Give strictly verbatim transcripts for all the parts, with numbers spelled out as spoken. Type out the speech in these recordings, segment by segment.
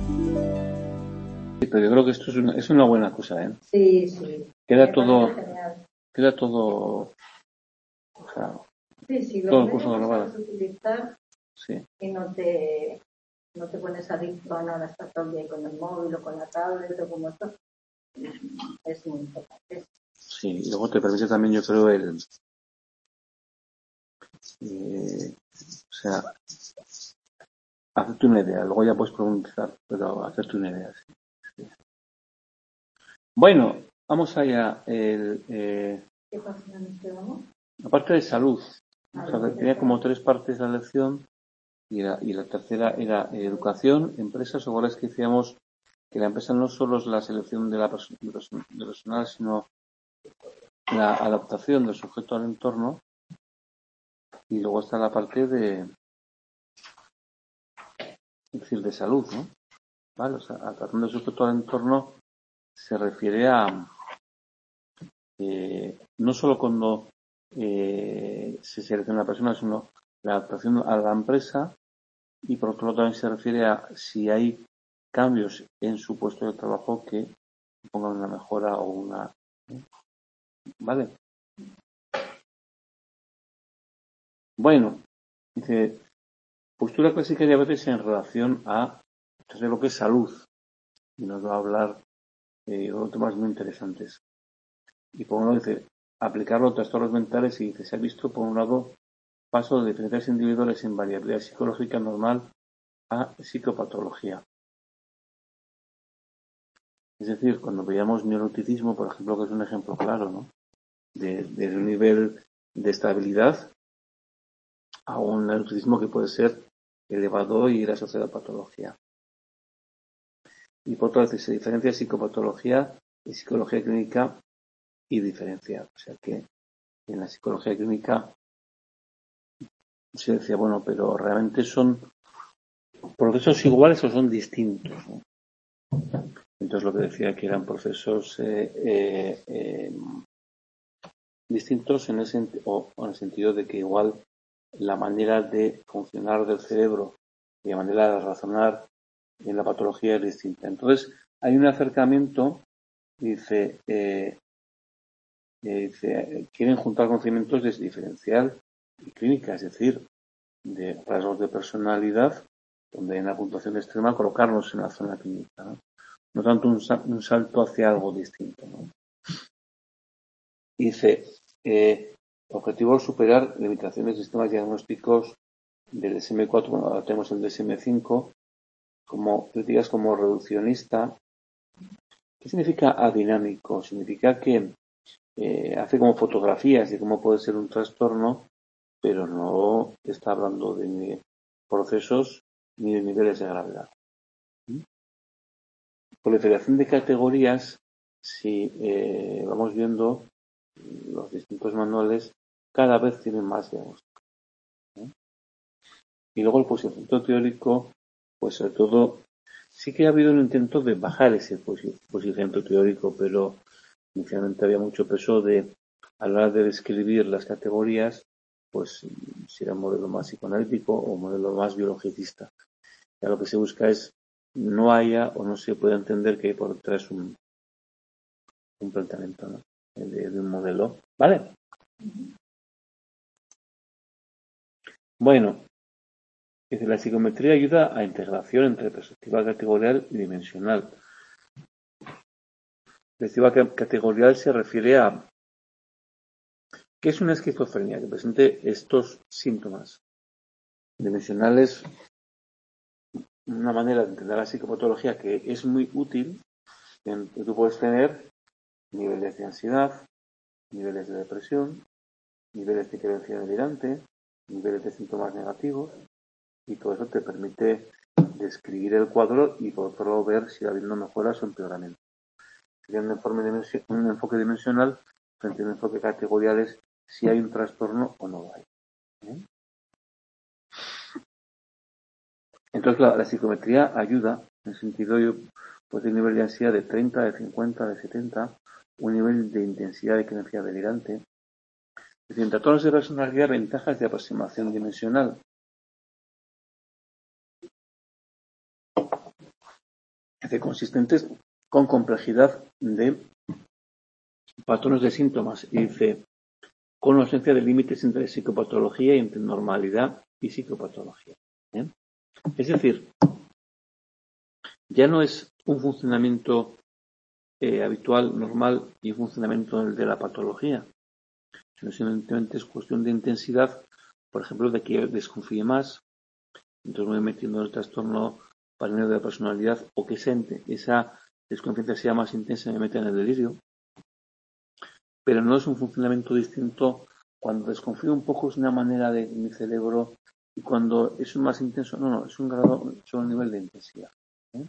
Sí, pero yo creo que esto es una, es una buena cosa, ¿eh? Sí, sí. Queda Me todo, parece genial. queda todo, o sea, Sí, sí, todo lo el curso menos que grabado. sabes utilizar Sí, y no te, no te pones adicto a nada, estás todo el día con el móvil o con la tablet o como esto, es muy importante. sí. Y luego te permite también, yo creo, el, eh, o sea, hacerte una idea. Luego ya puedes preguntar, pero hacerte una idea. Sí, sí. Bueno, vamos allá. El, eh, ¿Qué página nos quedamos? la parte de salud. O sea, Vale, tenía como tres partes la lección y la, y la tercera era educación, empresas, o igual que decíamos que la empresa no solo es la selección de la perso- de perso- de personal, sino la adaptación del sujeto al entorno. Y luego está la parte de, es decir, de salud, ¿no? ¿Vale? O sea, adaptación del sujeto al entorno se refiere a eh, no solo cuando eh, se selecciona una persona, sino la adaptación a la empresa, y por otro lado también se refiere a si hay cambios en su puesto de trabajo que pongan una mejora o una... ¿eh? ¿Vale? Bueno, dice, postura clásica y diabetes en relación a entonces, lo que es salud. Y nos va a hablar eh, de temas muy interesantes. Y por un lado dice, aplicarlo a trastornos mentales y dice, se ha visto por un lado paso de diferencias individuales en variabilidad psicológica normal a psicopatología. Es decir, cuando veíamos neuroticismo, por ejemplo, que es un ejemplo claro, ¿no? De, de un nivel de estabilidad a un neuroticismo que puede ser elevado y ir asociado a patología. Y por otra vez se diferencia psicopatología y psicología clínica y diferencia. O sea que en la psicología clínica se decía, bueno, pero realmente son procesos iguales o son distintos, ¿no? Entonces lo que decía que eran procesos eh, eh, eh, distintos en ese, o, o en el sentido de que igual la manera de funcionar del cerebro y la manera de razonar en la patología es distinta. Entonces hay un acercamiento, dice, eh, eh, dice quieren juntar conocimientos de diferencial y clínica, es decir, de rasgos de personalidad, donde en la puntuación extrema colocarnos en la zona clínica, ¿no? No tanto un, un salto hacia algo distinto, ¿no? Dice, eh, objetivo superar limitaciones de sistemas diagnósticos del D S M cuatro, bueno, ahora tenemos el D S M cinco, como críticas como reduccionista. ¿Qué significa adinámico? Significa que eh, hace como fotografías de cómo puede ser un trastorno, pero no está hablando de procesos ni de niveles de gravedad. ¿Mm? Proliferación de categorías, si eh, vamos viendo los distintos manuales, cada vez tienen más diagnóstico, ¿eh? Y luego el posicionamiento teórico, pues sobre todo, sí que ha habido un intento de bajar ese posicionamiento teórico, pero inicialmente había mucho peso de, a la hora de describir las categorías, pues si era un modelo más psicoanalítico o un modelo más biologicista. Ya lo que se busca es no haya o no se pueda entender que hay por detrás un, un planteamiento, ¿no? de, de un modelo. ¿Vale? Bueno, dice, la psicometría ayuda a integración entre perspectiva categorial y dimensional. Perspectiva categorial se refiere a ¿qué es una esquizofrenia? Que presente estos síntomas. Dimensional es una manera de entender la psicopatología que es muy útil, en que tú puedes tener niveles de ansiedad, niveles de depresión, niveles de creencia delirante, niveles de síntomas negativos, y todo eso te permite describir el cuadro y por otro lado ver si va habiendo mejoras o empeoramientos. Sería un enfoque, un enfoque dimensional frente a un enfoque categorial es si hay un trastorno o no lo hay. ¿Eh? Entonces la, la psicometría ayuda, en el sentido, yo, pues de un nivel de ansiedad de treinta, de cincuenta, de setenta, un nivel de intensidad de creencia delirante. Es decir, en trastornos de personalidad, ventajas de aproximación dimensional. Dice, consistentes con complejidad de patrones de síntomas. Y dice, con ausencia de límites entre psicopatología y entre normalidad y psicopatología. ¿Eh? Es decir, ya no es un funcionamiento eh, habitual, normal y un funcionamiento el de la patología, sino simplemente es cuestión de intensidad, por ejemplo, de que yo desconfíe más, entonces me voy metiendo en el trastorno paranoide de la personalidad, o que esa, esa desconfianza sea más intensa y me meta en el delirio. Pero no es un funcionamiento distinto. Cuando desconfío un poco es una manera de mi cerebro, y cuando es más intenso, no, no, es un grado, es un nivel de intensidad. ¿eh?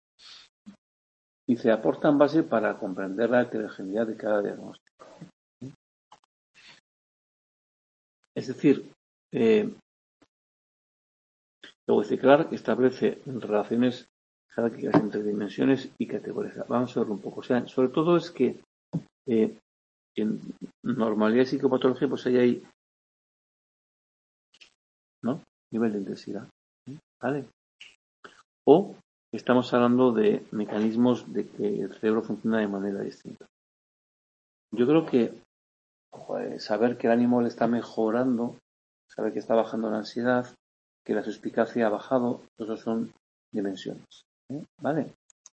Y se aportan base para comprender la heterogeneidad de cada diagnóstico. ¿eh? Es decir, eh, luego Clark establece relaciones jerárquicas entre dimensiones y categorías. Vamos a verlo un poco. O sea, sobre todo es que eh, en normalidad y psicopatología pues ahí hay, ¿no? Nivel de intensidad. ¿eh? ¿Vale? O estamos hablando de mecanismos de que el cerebro funciona de manera distinta. Yo creo que joder, saber que el ánimo le está mejorando, saber que está bajando la ansiedad, que la suspicacia ha bajado, eso son dimensiones. ¿eh? ¿Vale?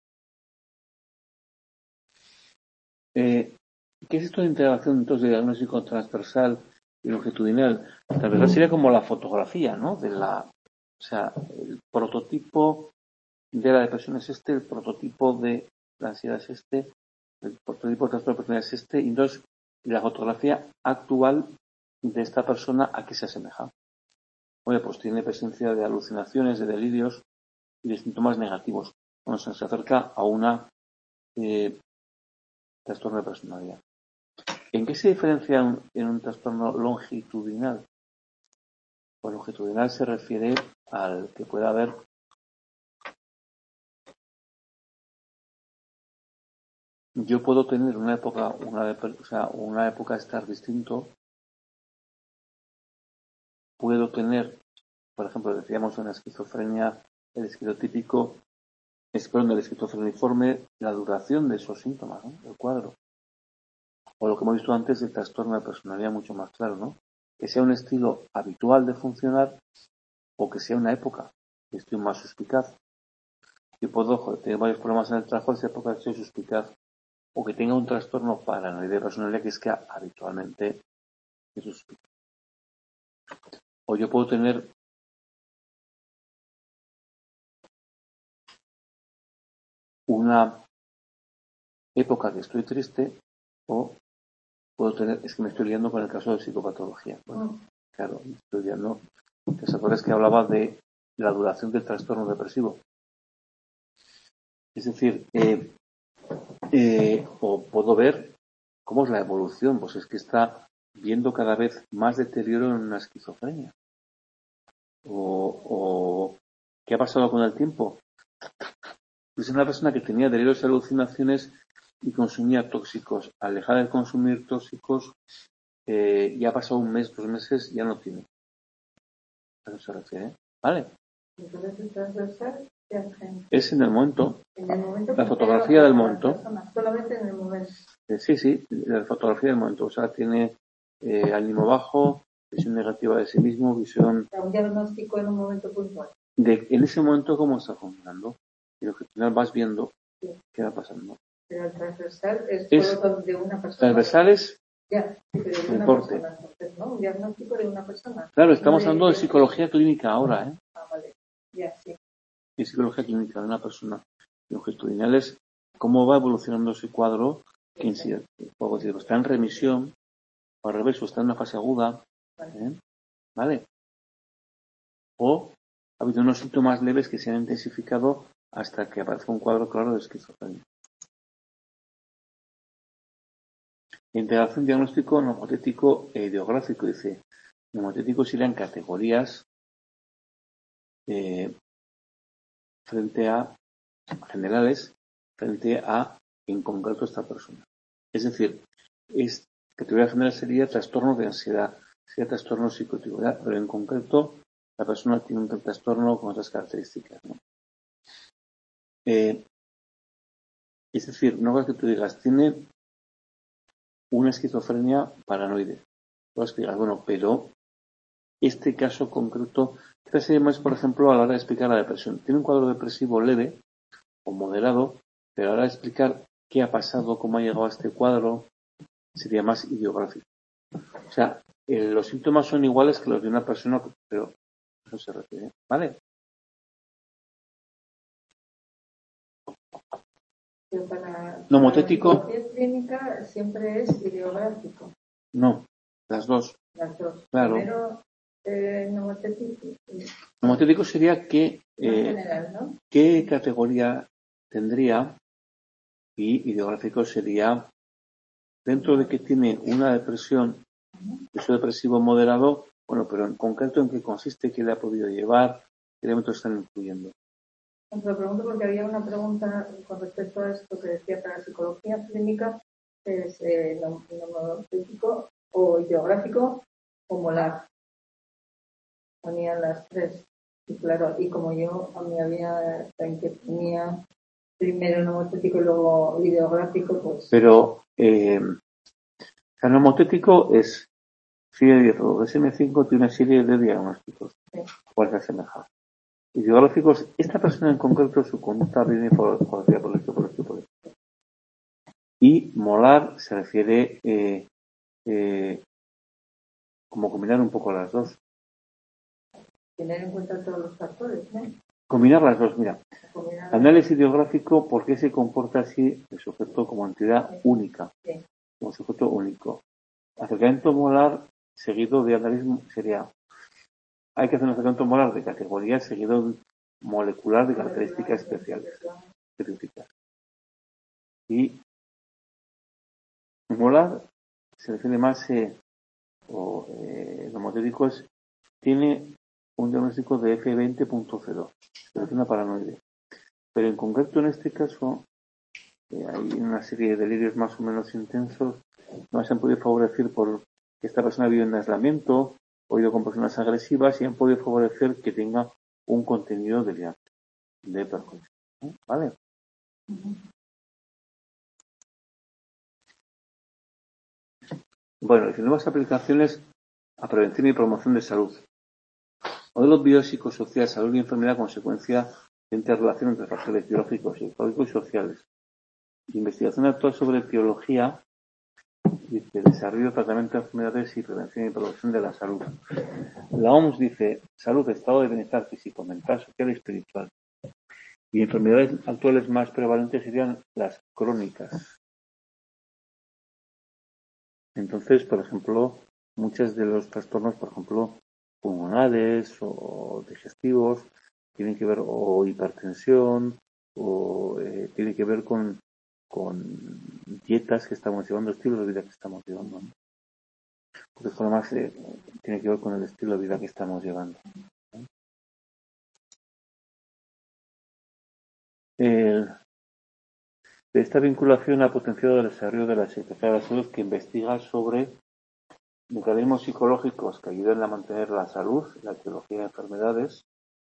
Eh, ¿Qué es esto de integración entonces de diagnóstico transversal y longitudinal? Transversal sería como la fotografía, ¿no? De la, o sea, el prototipo de la depresión es este, el prototipo de la ansiedad es este, el prototipo de trastorno de personalidad es este, y entonces la fotografía actual de esta persona, ¿a qué se asemeja? Oye, pues tiene presencia de alucinaciones, de delirios y de síntomas negativos. Bueno, se acerca a una eh, trastorno de personalidad. ¿En qué se diferencia un, en un trastorno longitudinal? Pues longitudinal se refiere al que pueda haber yo puedo tener una época, una, o sea, una época estar distinto, puedo tener, por ejemplo, decíamos en la esquizofrenia, el esquizotípico, es perdón, el esquizofreniforme, la duración de esos síntomas, ¿no? El cuadro. O lo que hemos visto antes, el trastorno de personalidad mucho más claro, ¿no? Que sea un estilo habitual de funcionar o que sea una época, que estoy más suspicaz. Yo puedo joder, tener varios problemas en el trabajo, esa época estoy suspicaz. O que tenga un trastorno paranoide de personalidad que es que habitualmente es suspicaz. O yo puedo tener una época que estoy triste o puedo tener, es que me estoy liando con el caso de psicopatología. Bueno, claro, me estoy liando. ¿Te acuerdas que hablaba de la duración del trastorno depresivo? Es decir, eh, eh, o puedo ver cómo es la evolución, pues es que está viendo cada vez más deterioro en una esquizofrenia. O, o ¿qué ha pasado con el tiempo? Es una persona que tenía delirios y alucinaciones y consumía tóxicos. Al dejar de consumir tóxicos, eh, ya ha pasado un mes, dos meses, ya no tiene. A eso se refiere. ¿Vale? Entonces, el transversal, ¿qué hace? Es en el momento. En el momento la fotografía del momento. Persona, solamente en el momento. Eh, sí, sí, la fotografía del momento. O sea, tiene eh, ánimo bajo, visión negativa de sí mismo, visión. O sea, un diagnóstico en un momento puntual. De en ese momento cómo está funcionando. Y lo que al final vas viendo sí. qué va pasando. Pero el transversal es, es todo de una persona. Transversal es ya, sí, pero de una deporte. persona, entonces, ¿no? Un diagnóstico de una persona. Claro, estamos no hablando de, de psicología clínica ahora, ¿eh? Ah, vale. Ya, sí. Y psicología clínica de una persona. Longitudinal es cómo va evolucionando ese cuadro, que en sí, está en remisión, o al revés, o está en una fase aguda, ¿eh? ¿Vale? O ha habido unos síntomas leves que se han intensificado hasta que aparezca un cuadro claro de esquizofrenia. Integración diagnóstico nomotético e ideográfico. Dice, nomotético serían categorías eh, frente a generales, frente a en concreto esta persona. Es decir, es, categoría general sería trastorno de ansiedad, sería trastorno psicótico, ¿verdad? Pero en concreto la persona tiene un trastorno con otras características, ¿no? Eh, Es decir, no es que tú digas, tiene una esquizofrenia paranoide. No es que digas, bueno, pero este caso concreto, quizás sería más, por ejemplo, a la hora de explicar la depresión. Tiene un cuadro depresivo leve o moderado, pero a la hora de explicar qué ha pasado, cómo ha llegado a este cuadro, sería más idiográfico. O sea, eh, los síntomas son iguales que los de una persona, pero eso se refiere, ¿vale? Pero para, Nomotético. para la clínica siempre es ideográfico. No, las dos. Las dos. Claro. Primero, eh, nomotético. Nomotético sería que, En eh, general, ¿no? qué categoría tendría, y ideográfico sería dentro de que tiene una depresión, eso depresivo moderado, bueno, pero en concreto en qué consiste, qué le ha podido llevar, qué elementos están incluyendo. Os lo pregunto porque había una pregunta con respecto a esto que decía para la psicología clínica, es eh, nomotético o ideográfico o molar. Ponían las tres. Y claro, y como yo, a mí había en que tenía primero nomotético y luego ideográfico, pues... Pero eh, el nomotético es serie de diez, o D S M cinco tiene una serie de diagnósticos, Sí. cuál se asemeja. Ideográficos, esta persona en concreto, su conducta viene por, por, por esto, por esto, por esto. Y molar se refiere eh, eh, como combinar un poco las dos. Tener en cuenta todos los factores, ¿no? Combinar las dos, mira. Combinar Análisis ideográfico, ¿por qué se comporta así el sujeto como entidad Sí. única? Sí. Como sujeto único. Acercamiento molar seguido de analismo sería, hay que hacer un acercamiento molar de categoría seguido molecular de características especiales, específicas. Y molar se refiere más, eh, o eh, nomotético es, tiene un diagnóstico de F veinte punto cero, es una paranoide. Pero en concreto en este caso eh, hay una serie de delirios más o menos intensos, no se han podido favorecer por que esta persona vive en aislamiento, o ido con personas agresivas y han podido favorecer que tenga un contenido delirante, de perjuicio. ¿Eh? ¿Vale? Uh-huh. Bueno, y nuevas aplicaciones a prevención y promoción de salud. Modelos biopsicosociales, salud y enfermedad, consecuencia de interrelación entre factores biológicos, psicológicos y sociales. Investigación actual sobre etiología, dice, desarrollo, tratamiento de enfermedades y prevención y promoción de la salud. La O M S dice, salud, estado de bienestar físico, mental, social y espiritual. Y enfermedades actuales más prevalentes serían las crónicas. Entonces, por ejemplo, muchos de los trastornos, por ejemplo, pulmonares o digestivos, tienen que ver, o hipertensión, o eh, tiene que ver con, con dietas que estamos llevando, estilos de vida que estamos llevando, ¿no? Porque además eh, tiene que ver con el estilo de vida que estamos llevando, ¿no? El, de esta vinculación ha potenciado el desarrollo de la Secretaría de la Salud, que investiga sobre mecanismos psicológicos que ayudan a mantener la salud, la etiología de enfermedades,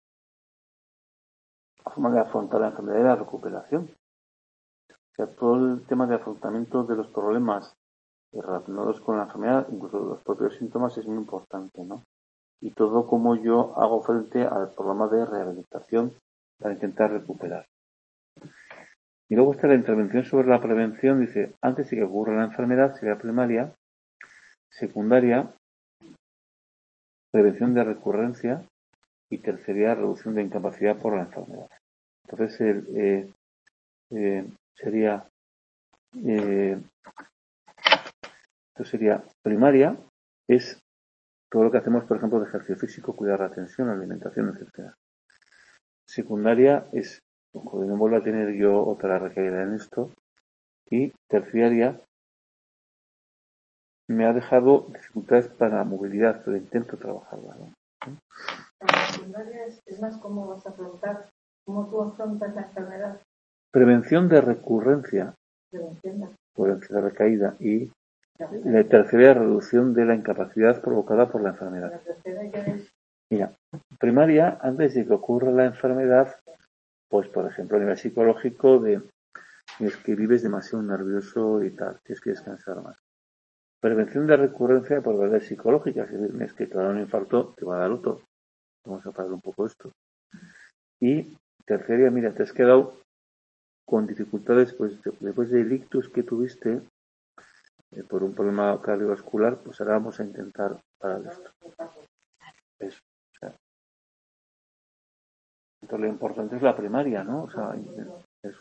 la forma de afrontar la enfermedad y la recuperación. O sea, todo el tema de afrontamiento de los problemas relacionados con la enfermedad, incluso los propios síntomas, es muy importante, ¿no? Y todo como yo hago frente al programa de rehabilitación para intentar recuperar. Y luego está la intervención sobre la prevención, dice, antes de que ocurra la enfermedad, sería primaria, secundaria, prevención de recurrencia, y tercera, reducción de incapacidad por la enfermedad. Entonces, el, eh, eh, sería eh, esto sería primaria, es todo lo que hacemos, por ejemplo, de ejercicio físico, cuidar la atención, la alimentación, etcétera. Secundaria es, joder, no vuelvo a tener yo otra recaída en esto. Y terciaria, me ha dejado dificultades para la movilidad, pero intento trabajarla, ¿no? La secundaria es, es más cómo vas a afrontar, cómo tú afrontas la enfermedad. Prevención de recurrencia, Prevención prevención de recaída, y la tercera, reducción de la incapacidad provocada por la enfermedad. La tercera ya es... Mira, primaria, antes de que ocurra la enfermedad, pues por ejemplo a nivel psicológico, de es que vives demasiado nervioso y tal, tienes que descansar más. Prevención de recurrencia por verdades psicológicas, es decir, es que te va a dar un infarto, te va a dar otro. Vamos a parar un poco esto. Y tercera, mira, te has quedado con dificultades pues después del ictus que tuviste eh, por un problema cardiovascular, pues ahora vamos a intentar parar esto. Eso. O sea, entonces lo importante es la primaria, ¿no? O sea, eso.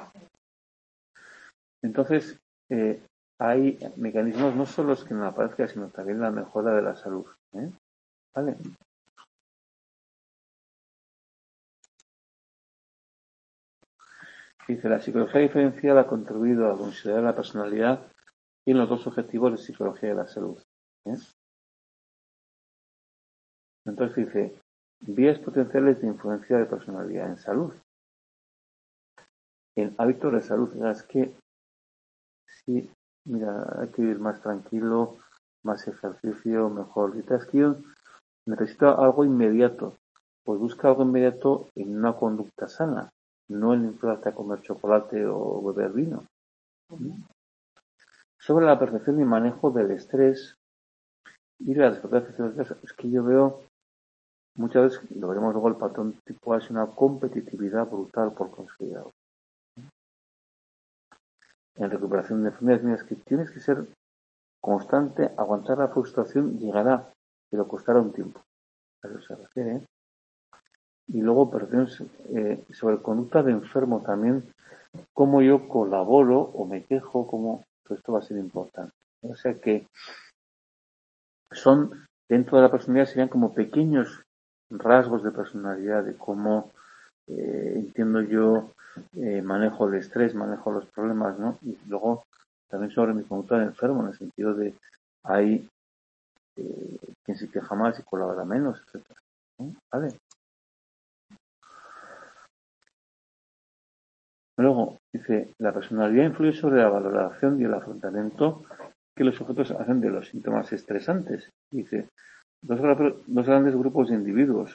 Entonces, eh, hay mecanismos no solo los que nos aparezcan, sino también la mejora de la salud. ¿eh? ¿Vale? Dice, la psicología diferencial ha contribuido a considerar la personalidad y en los dos objetivos de psicología de la salud. ¿eh? Entonces dice, vías potenciales de influencia de personalidad en salud. En hábitos de salud, es que sí, mira, hay que ir más tranquilo, más ejercicio, mejor meditación. Necesito algo inmediato. Pues busca algo inmediato en una conducta sana, no en inflarte a comer chocolate o beber vino. Sobre la percepción y manejo del estrés y las responsabilidades, es que yo veo muchas veces, lo veremos luego, el patrón tipo A es una competitividad brutal por conseguir algo. En recuperación de enfermedades, que tienes que ser constante, aguantar la frustración llegará, pero costará un tiempo. A eso se refiere. ¿eh? Y luego percepciones eh, sobre conducta de enfermo también, cómo yo colaboro o me quejo, cómo pues esto va a ser importante. O sea que son, dentro de la personalidad, serían como pequeños rasgos de personalidad, de cómo eh, entiendo yo, eh, manejo el estrés, manejo los problemas, ¿no? Y luego también sobre mi conducta de enfermo, en el sentido de hay eh, quien se queja más y colabora menos, etcétera. ¿no? ¿Vale? Luego, dice, la personalidad influye sobre la valoración y el afrontamiento que los sujetos hacen de los síntomas estresantes. Dice, dos, dos grandes grupos de individuos,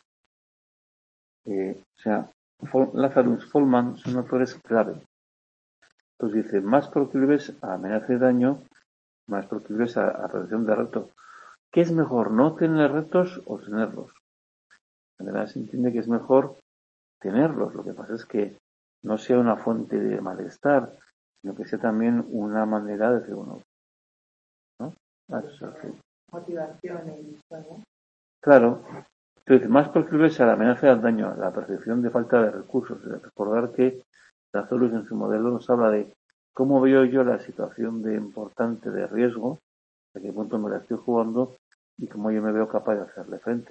eh, o sea, Lazarus y Folman son autores clave. Entonces dice, más proclives a amenaza de daño, más proclives a, a prevención de retos. ¿Qué es mejor, no tener retos o tenerlos? En general se entiende que es mejor tenerlos. Lo que pasa es que no sea una fuente de malestar, sino que sea también una manera de decir, bueno, ¿no? Ah, eso es así. Motivación y ¿no? Claro. Entonces, más proclives a la amenaza del daño, a la percepción de falta de recursos. Recordar que Lazarus en su modelo nos habla de cómo veo yo la situación de importante de riesgo, a qué punto me la estoy jugando y cómo yo me veo capaz de hacerle frente.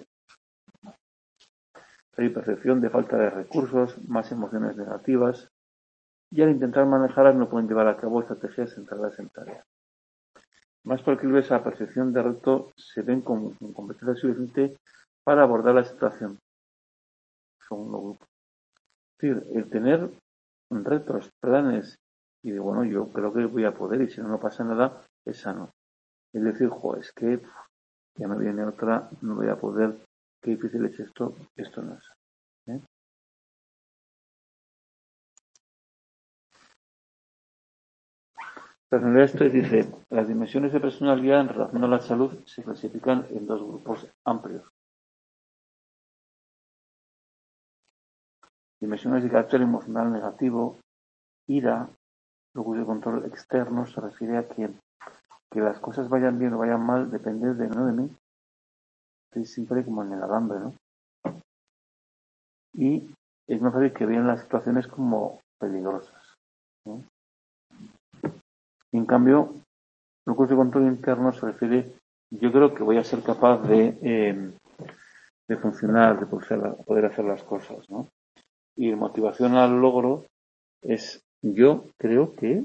Hay percepción de falta de recursos, más emociones negativas, y al intentar manejarlas no pueden llevar a cabo estrategias centradas en tareas. Más proclives a la percepción de reto se ven con, con competencia suficiente para abordar la situación. Segundo grupo. Es decir, el tener retos, planes, y de bueno, yo creo que voy a poder, y si no, no pasa nada, es sano. Es decir, jo, es que pff, ya me viene otra, no voy a poder, qué difícil es esto, esto no es. ¿eh? Personalidad esto dice, las dimensiones de personalidad en relación a la salud se clasifican en dos grupos amplios. Dimensiones de carácter emocional negativo, ira, luego de control externo, se refiere a que, que las cosas vayan bien o vayan mal depende de no de mí. Estoy siempre como en el alambre, ¿no? Y es más fácil que vean las situaciones como peligrosas. ¿no? En cambio, locus de control interno se refiere, yo creo que voy a ser capaz de, eh, de funcionar, de poder hacer las cosas, ¿no? Y motivación al logro es, yo creo que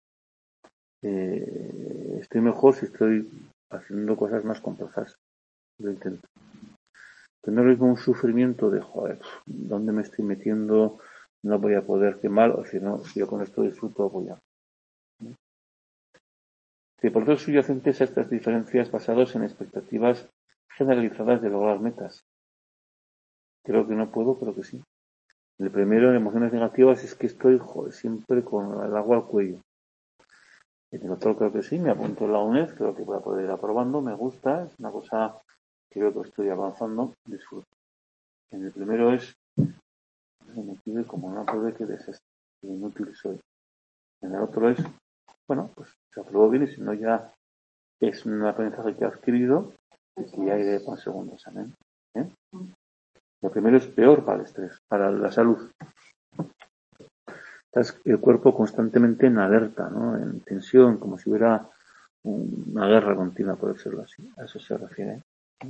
eh, estoy mejor si estoy haciendo cosas más complejas. Lo intento. Tener mismo un sufrimiento de, joder, ¿dónde me estoy metiendo? No voy a poder, qué mal, o si no, si yo con esto disfruto, voy a. ¿no? Sí, por eso subyacentes a estas diferencias basados en expectativas generalizadas de lograr metas. Creo que no puedo, creo que sí. El primero, en emociones negativas, es que estoy, joder, siempre con el agua al cuello. En el otro creo que sí, me apunto en la UNED, creo que voy a poder ir aprobando, me gusta, es una cosa que creo que estoy avanzando, disfruto. En el primero es, me pide como no puede que desastre, que inútil soy. En el otro es, bueno, pues se aprobó bien y si no ya es un aprendizaje que he adquirido y que ya iré para el segundo examen. ¿eh? El primero es peor para el estrés, para la salud. Estás el cuerpo constantemente en alerta, ¿no? En tensión, como si hubiera una guerra continua, por decirlo así. A eso se refiere.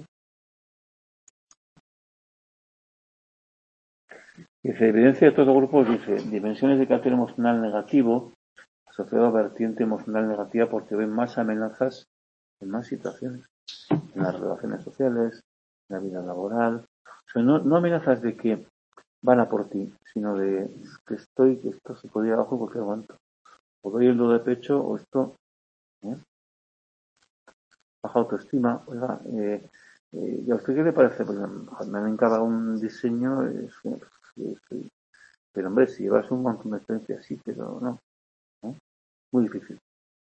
Dice, evidencia de todo grupo, dice, dimensiones de carácter emocional negativo asociado a vertiente emocional negativa porque ven más amenazas en más situaciones, en las relaciones sociales, en la vida laboral. O sea, no, no amenazas de que van a por ti, sino de que estoy, que esto se podría abajo en cualquier momento. O doy el do de pecho o esto, ¿eh? Baja autoestima, oiga, eh, eh, ¿y a usted qué le parece? Pues me han encargado un diseño, es, es, es, pero hombre, si llevas un montón de experiencia, sí, pero no, ¿no? Muy difícil.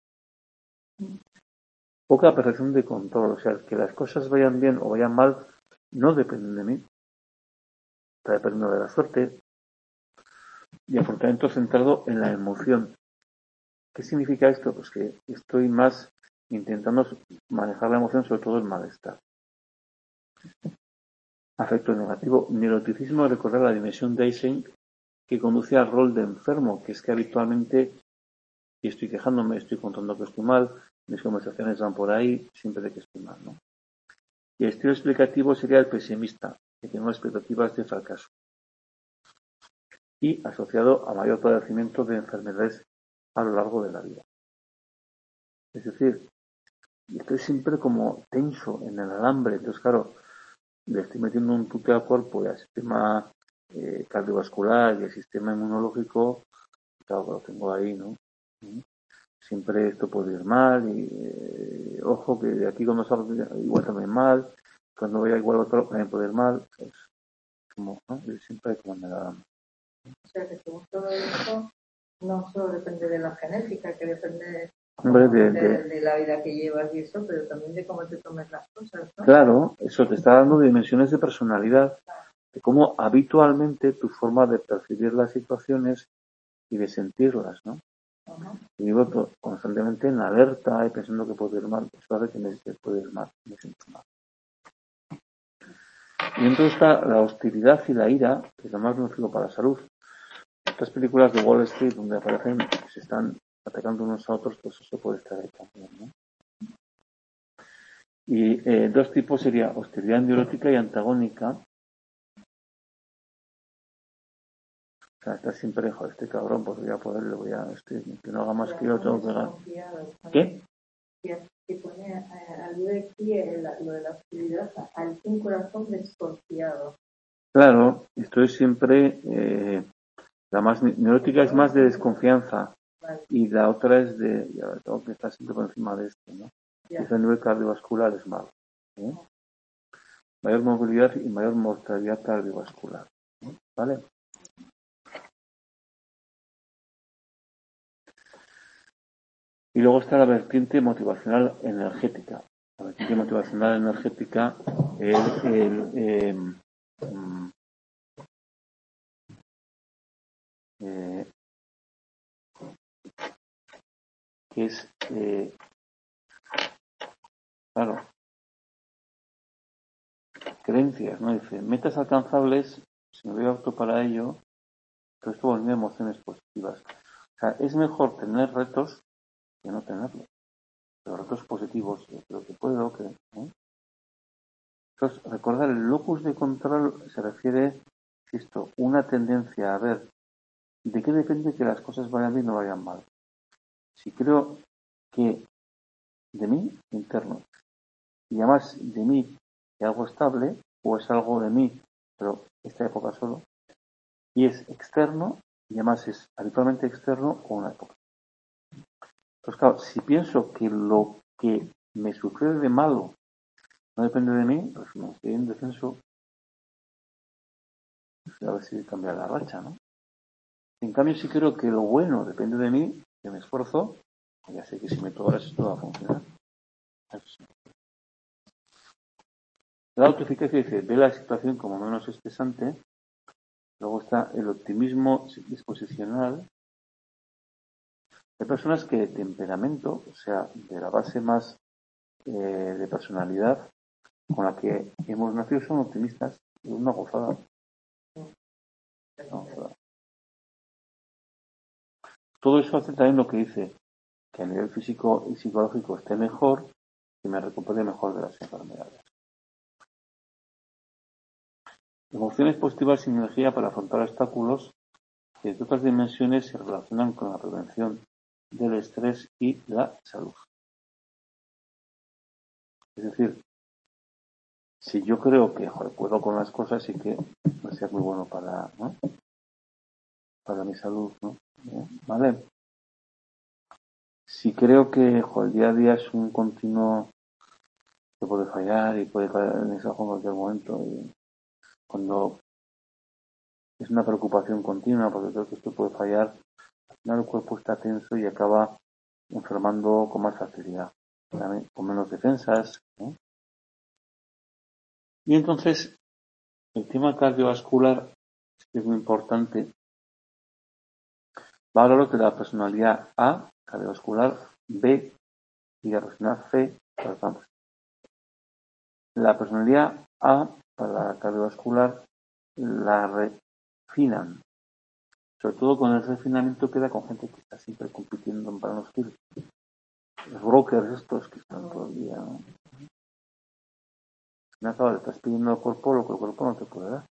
Poca percepción de control, o sea, que las cosas vayan bien o vayan mal, no dependen de mí, está dependiendo de la suerte, y afrontamiento centrado en la emoción. ¿Qué significa esto? Pues que estoy más intentando manejar la emoción, sobre todo el malestar. Afecto negativo, neuroticismo, recordar la dimensión de Eysenck que conduce al rol de enfermo, que es que habitualmente, si estoy quejándome, estoy contando que estoy mal, mis conversaciones van por ahí, siempre de que estoy mal, ¿no? Y el estilo explicativo sería el pesimista, que tiene expectativas de fracaso. Y asociado a mayor padecimiento de enfermedades a lo largo de la vida. Es decir, estoy siempre como tenso en el alambre, entonces claro, le estoy metiendo un tute al cuerpo y al sistema eh, cardiovascular y al sistema inmunológico, claro que lo tengo ahí, ¿no? Siempre esto puede ir mal y eh, ojo que de aquí cuando salga igual también mal, cuando vaya igual otro también puede ir mal, pues, como, ¿no? Y siempre hay como en el alambre. O sea que según todo esto no solo depende de la genética, que depende Hombre, de, de, de, de la vida que llevas y eso, pero también de cómo te tomes las cosas, ¿no? Claro, eso te está dando dimensiones de personalidad, de cómo habitualmente tu forma de percibir las situaciones y de sentirlas, ¿no? Uh-huh. Y vivo to- constantemente en alerta y pensando que puedo ir mal, eso hace que me puede ir mal, me siento mal. Y entonces está la hostilidad y la ira, que es lo más nocivo para la salud. Estas películas de Wall Street donde aparecen que se están atacando unos a otros, pues eso puede estar ahí también, ¿no? Y eh, dos tipos sería hostilidad neurótica y antagónica. O sea, está siempre, joder, este cabrón, pues voy a poder, le voy a, este, que no haga más que yo, tengo que ganar. ¿Qué? Que pone algo de aquí, lo de la hostilidad, al un corazón desconfiado. Claro, esto es siempre, eh, la más neurótica es más de desconfianza y la otra es de, ya tengo que estar siempre por encima de esto, ¿no? Yeah. Ese nivel cardiovascular es malo, ¿eh? Mayor movilidad y mayor mortalidad cardiovascular, ¿eh? ¿Vale? Y luego está la vertiente motivacional energética. La vertiente motivacional energética es el, eh, eh, que es, eh, claro, creencias, ¿no? Dice, metas alcanzables, si me doy auto para ello, todo esto volviendo emociones positivas. O sea, es mejor tener retos que no tenerlos. Pero retos positivos, yo creo que puedo, que... ¿eh? Entonces, recordar, el locus de control se refiere, esto, una tendencia a ver de qué depende que las cosas vayan bien o vayan mal. Si creo que de mí, interno, y además de mí es algo estable, o es algo de mí, pero esta época solo, y es externo, y además es habitualmente externo o una época. Entonces, claro, si pienso que lo que me sucede de malo no depende de mí, pues me estoy en descenso. a ver si cambia la racha, ¿no? En cambio, sí creo que lo bueno depende de mí, que me esfuerzo, ya sé que si meto horas esto va a funcionar. La autoeficacia dice, ve la situación como menos estresante. Luego está el optimismo disposicional. Hay personas que de temperamento, o sea, de la base más eh, de personalidad con la que hemos nacido, son optimistas. Es una gozada. Una gozada. Todo eso hace también lo que dice, que a nivel físico y psicológico esté mejor y me recupere mejor de las enfermedades. Emociones positivas sin energía para afrontar obstáculos que de otras dimensiones se relacionan con la prevención del estrés y la salud. Es decir, si yo creo que joder, puedo con las cosas, sí que va a ser muy bueno para, ¿no? para mi salud, ¿no? ¿Vale? Si creo que joder, el día a día es un continuo que puede fallar y puede caer en ese ojo en cualquier momento, y cuando es una preocupación continua, porque creo que esto puede fallar, al final el cuerpo está tenso y acaba enfermando con más facilidad, ¿vale? Con menos defensas, ¿no? Y entonces, el tema cardiovascular es muy importante. Va a hablar de la personalidad A, cardiovascular, B, y la personalidad C, vamos. La personalidad A, para la cardiovascular, la refinan. Sobre todo con el refinamiento queda con gente que está siempre compitiendo para los kilos. Los brokers estos que están todo el día, ¿no? Me acaba de estás pidiendo al cuerpo lo que el cuerpo no te puede dar.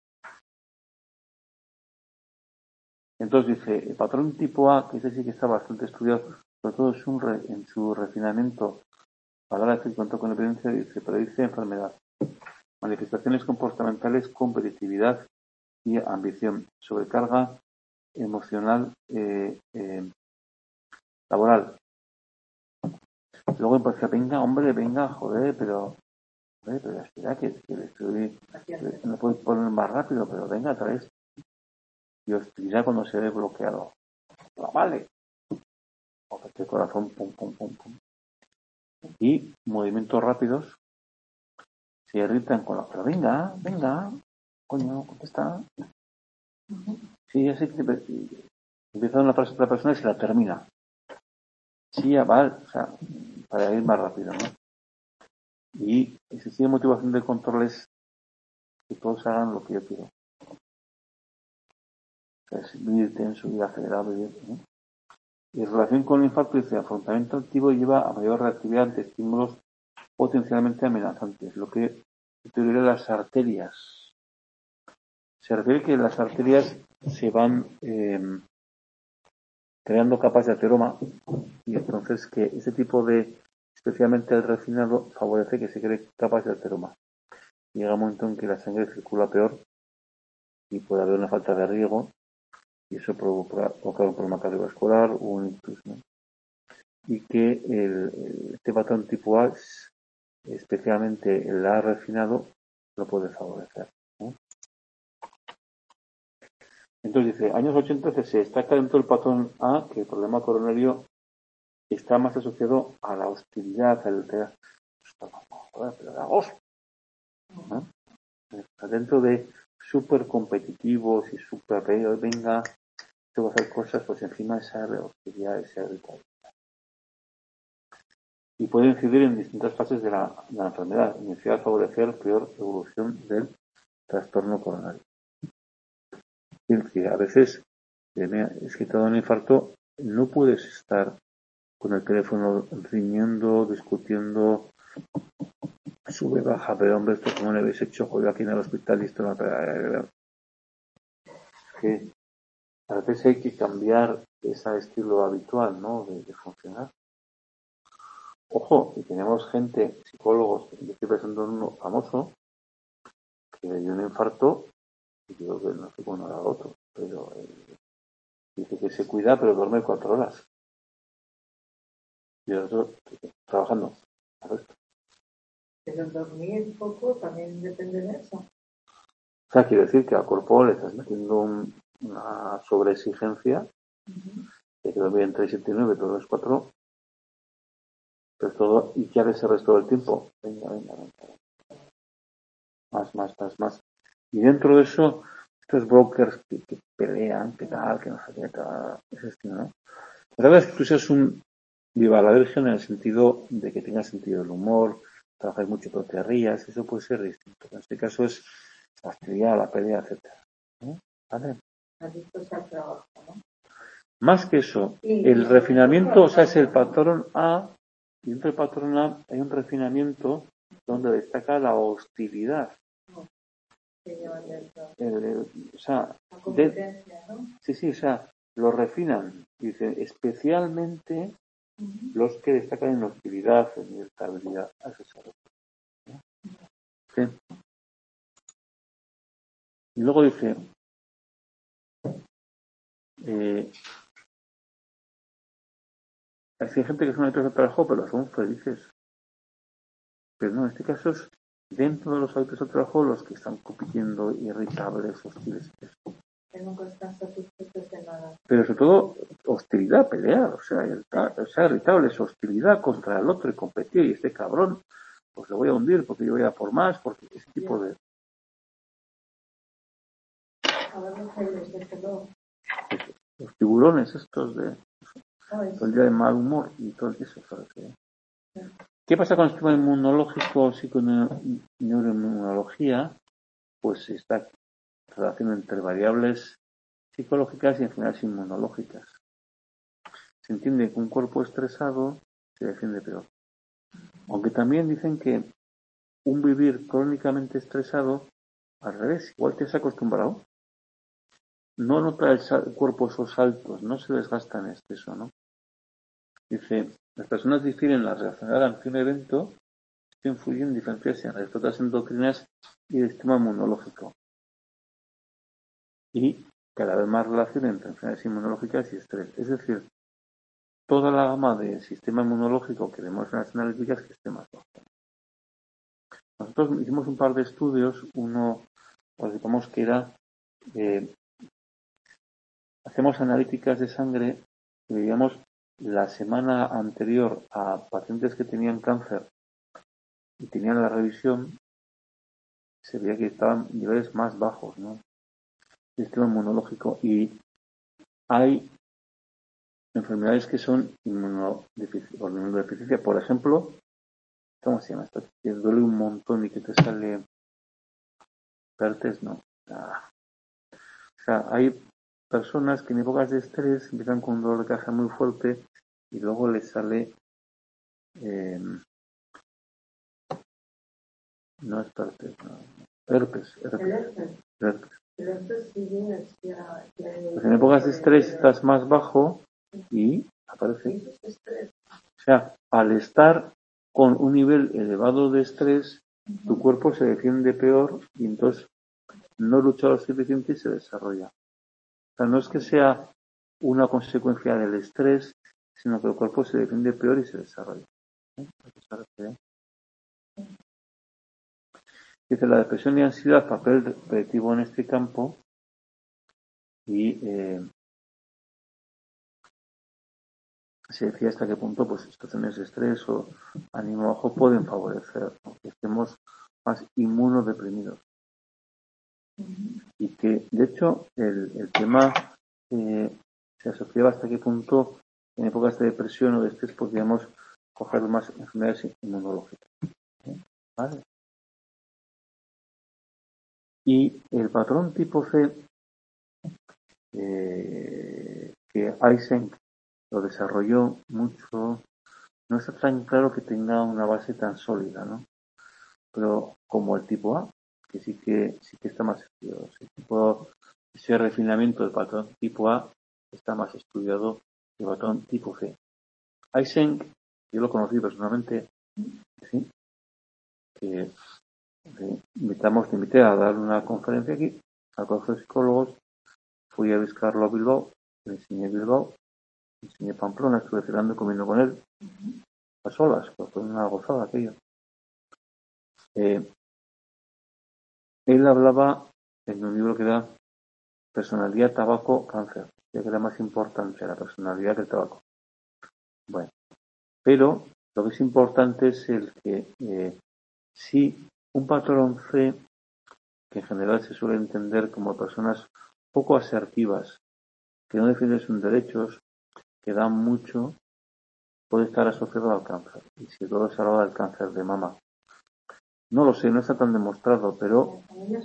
Entonces dice, el patrón tipo A, que ese sí que está bastante estudiado, sobre todo es un re, en su refinamiento, para dar efecto con evidencia, dice, predice enfermedad, manifestaciones comportamentales, competitividad y ambición, sobrecarga emocional eh, eh, laboral. Luego empecé, venga, hombre, venga, joder, pero, joder, pero espera, que, que le estoy, que no puedo poner más rápido, pero venga, traes. Y os dirá cuando se ve bloqueado. No vale. O que el corazón, pum, pum, pum, pum. Y movimientos rápidos se irritan con la. Pero venga, venga, coño, contesta. Sí, ya sé que empieza una frase de otra persona y se la termina. Sí, ya vale, o sea, para ir más rápido, ¿no? Y existe motivación de control es que todos hagan lo que yo quiero. O sea, es vivir tenso, vivir acelerado, vivir, ¿no? Y en relación con el infarto, dice, afrontamiento activo lleva a mayor reactividad ante estímulos potencialmente amenazantes, lo que deteriora las arterias. Se refiere que las arterias se van eh, creando capas de ateroma y entonces que ese tipo de, especialmente el refinado, favorece que se creen capas de ateroma. Llega un momento en que la sangre circula peor y puede haber una falta de riego y eso provoca, provoca un problema cardiovascular o un ictus, ¿no? Y que el, este patrón tipo A, especialmente el A refinado, lo puede favorecer, ¿no? Entonces dice, años ochenta se destaca dentro del patrón A que el problema coronario está más asociado a la hostilidad, al ¿no? Dentro de súper competitivos y súper venga, tengo que hacer cosas, pues encima esa hostilidad, esa irritabilidad. Y puede incidir en distintas fases de la, de la enfermedad, iniciar a favorecer peor evolución del trastorno coronario. Es decir, a veces, es que te da un infarto, no puedes estar con el teléfono riñendo, discutiendo, sube, baja, pero hombre, esto como le habéis hecho, joder, aquí en el hospital y esto no. Que a veces hay que cambiar ese estilo habitual, ¿no? De, de funcionar. Ojo, y tenemos gente, psicólogos, yo estoy pensando en uno famoso, que le dio un infarto, y digo que no sé cómo era otro, pero eh, dice que se cuida, pero duerme cuatro horas. Y el otro, trabajando. Pero dormir poco también depende de eso. O sea, quiere decir que al cuerpo le estás metiendo un, una sobreexigencia Ujú. de que dormir entre siete y nueve, todo es cuatro, pero todo, y que haces el resto del tiempo. Venga, venga, venga. Más, más, más, más. Y dentro de eso, estos brokers que, que pelean, que tal, que no sé qué, tal, ese estilo, ¿no? La verdad es que tú seas un viva la Virgen en el sentido de que tengas sentido del humor, trabajas mucho pero te rías, eso puede ser distinto. En este caso es la hostilidad, la pelea, etcétera. ¿No? ¿Vale? Adictos al trabajo, ¿no? Más que eso, Y, el y sobre refinamiento, todo o sea, es el al patrón A, y dentro del patrón A hay un refinamiento donde destaca la hostilidad. trabajo que llevan dentro. El- el- o sea, La de, competencia, ¿no? sí, sí, o sea, lo refinan. Dicen, especialmente Ujú. los que destacan en hostilidad, en irritabilidad. A eso se refiere, ¿no? Sí. Y luego dice, eh, hay gente que son hábitos de trabajo, pero son felices. Pero no, en este caso es dentro de los hábitos de trabajo los que están compitiendo irritables, hostiles. Que nunca están satisfechos de nada. Pero sobre todo, hostilidad, pelear, o sea, irrita- o sea, irritables, hostilidad contra el otro y competir. Y este cabrón, pues lo voy a hundir porque yo voy a por más, porque ese tipo de. A ver los aires, desde luego. Los tiburones estos de Ay, todo el sí. día de mal humor y todo eso, ¿sabes? ¿Qué? Sí. ¿Qué pasa con el sistema inmunológico, psiconeuroinmunología? Pues está relación entre variables psicológicas y enfermedades inmunológicas. Se entiende que un cuerpo estresado se defiende peor. Aunque también dicen que un vivir crónicamente estresado, al revés, igual te has acostumbrado, no nota el, el cuerpo esos saltos, no se desgasta en exceso, ¿no? Dice, las personas difieren en la reacción ante un evento, esto influye en diferencias en respuestas endocrinas y del sistema inmunológico. Y cada vez más relación entre enfermedades inmunológicas y estrés. Es decir, toda la gama del sistema inmunológico que vemos en las analíticas que esté más bajo. Nosotros hicimos un par de estudios, uno, pues digamos que era, eh, hacemos analíticas de sangre y veíamos la semana anterior a pacientes que tenían cáncer y tenían la revisión, se veía que estaban niveles más bajos, ¿no? El sistema inmunológico. Y hay enfermedades que son inmunodeficiencia. Por ejemplo, ¿cómo se llama esto? Que duele un montón y que te sale pertes, no. Ah. O sea, hay personas que en épocas de estrés empiezan con un dolor de cabeza muy fuerte y luego les sale, eh, no es pertes, no, herpes, herpes, El herpes. herpes. El herpes sí es ya. Pues en épocas de estrés estás más bajo y aparece. Eso es estrés. O sea, al estar con un nivel elevado de estrés, tu cuerpo se defiende peor y entonces no lucha lo suficiente y se desarrolla. O sea, no es que sea una consecuencia del estrés, sino que el cuerpo se defiende peor y se desarrolla. ¿Eh? Dice la depresión y ansiedad, papel predictivo en este campo, y eh, se decía hasta qué punto pues situaciones de estrés o ánimo bajo pueden favorecer, ¿no?, que estemos más inmunodeprimidos. Y que, de hecho, el, el tema eh, se asociaba hasta qué punto en épocas de depresión o de estrés podríamos coger más enfermedades inmunológicas. ¿Eh? ¿Vale? Y el patrón tipo C, eh, que Eysenck lo desarrolló mucho, no está tan claro que tenga una base tan sólida, ¿no? Pero como el tipo A, que sí que sí que está más estudiado. Ese, tipo, ese refinamiento del patrón tipo A está más estudiado que el patrón tipo C. Eysenck, yo lo conocí personalmente, ¿sí?, que eh, invitamos, te invité a dar una conferencia aquí al Colegio de Psicólogos, fui a visitarlo a Bilbao, le enseñé Bilbao, le enseñé Pamplona, estuve cenando comiendo con él, a solas, pues fue una gozada aquello. Eh, él hablaba en un libro que da personalidad, tabaco, cáncer. Ya que era más importante la personalidad que el tabaco. Bueno, pero lo que es importante es el que eh, si un patrón C, que en general se suele entender como personas poco asertivas, que no defienden sus derechos, que dan mucho, puede estar asociado al cáncer. Y si todo se habla del cáncer de mama. No lo sé, no está tan demostrado, pero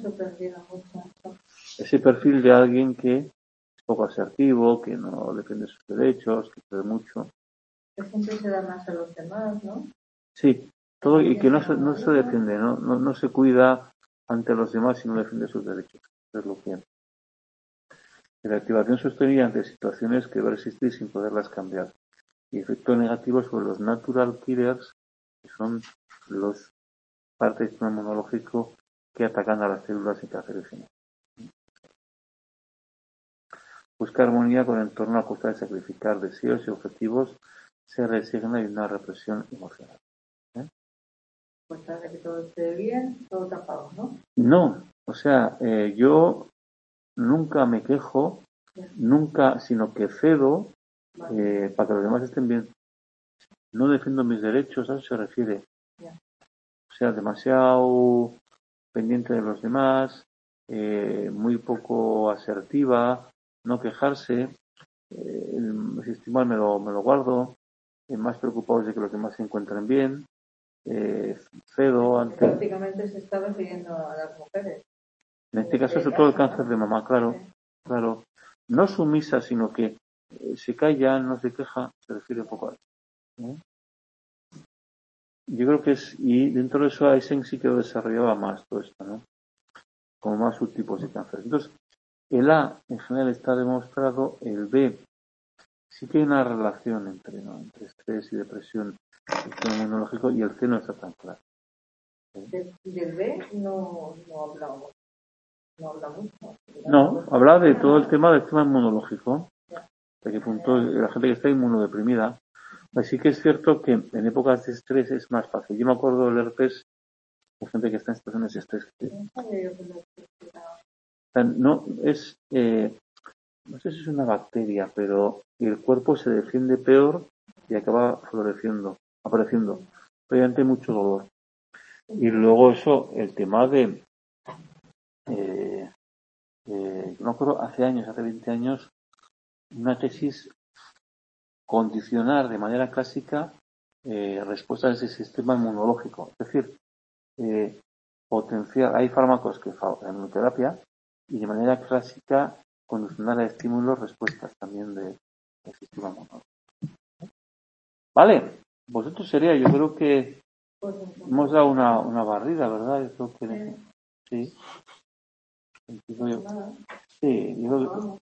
ese perfil de alguien que es poco asertivo, que no defiende sus derechos, que cree mucho. Que siempre se da más a los demás, ¿no? Sí, todo y que no se, no se defiende, ¿no? No, no se cuida ante los demás y no defiende sus derechos. Eso es lo que la activación sostenida ante situaciones que deben existir sin poderlas cambiar. Y efecto negativo sobre los natural killers, que son los partes del sistema inmunológico que atacan a las células y cancerígenas. Busca armonía con el entorno a costa de sacrificar deseos y objetivos, se resigna y una represión emocional. ¿Eh? Pues para que todo esté bien, todo tapado, ¿no? No, o sea, eh, yo nunca me quejo, nunca, sino que cedo eh, para que los demás estén bien. No defiendo mis derechos, a eso se refiere. O sea, demasiado pendiente de los demás, eh, muy poco asertiva, no quejarse, eh, si estoy mal me lo, me lo guardo, eh, más preocupados de que los demás se encuentren bien, eh, cedo ante... Prácticamente se está refiriendo a las mujeres. En este caso, sobre todo el cáncer de mamá, claro, claro. No sumisa, sino que eh, se calla, no se queja, se refiere un poco a eso. ¿eh? Yo creo que es, y dentro de eso Eisen sí que lo desarrollaba más todo esto, ¿no? Como más subtipos de cáncer. Entonces, el A en general está demostrado, el B sí que hay una relación entre, ¿no? entre estrés y depresión, el sistema inmunológico, y el C no está tan claro. ¿Eh? Del, del B no, no hablamos. No habla mucho. No, habla de todo el tema del sistema inmunológico, de qué punto la gente que está inmunodeprimida. Así que es cierto que en épocas de estrés es más fácil. Yo me acuerdo del herpes, la gente que está en situaciones de estrés. No es, eh, no sé si es una bacteria, pero el cuerpo se defiende peor y acaba floreciendo, apareciendo. Obviamente mucho dolor. Y luego eso, el tema de, eh, eh, no me acuerdo, hace años, hace veinte años, una tesis condicionar de manera clásica eh, respuestas de ese sistema inmunológico. Es decir, eh, potenciar, hay fármacos que la inmunoterapia y de manera clásica condicionar a estímulos respuestas también de, del sistema inmunológico. Vale, vosotros sería, yo creo que hemos dado una, una barrida, ¿verdad? Yo creo que sí. Sí, yo, sí, yo,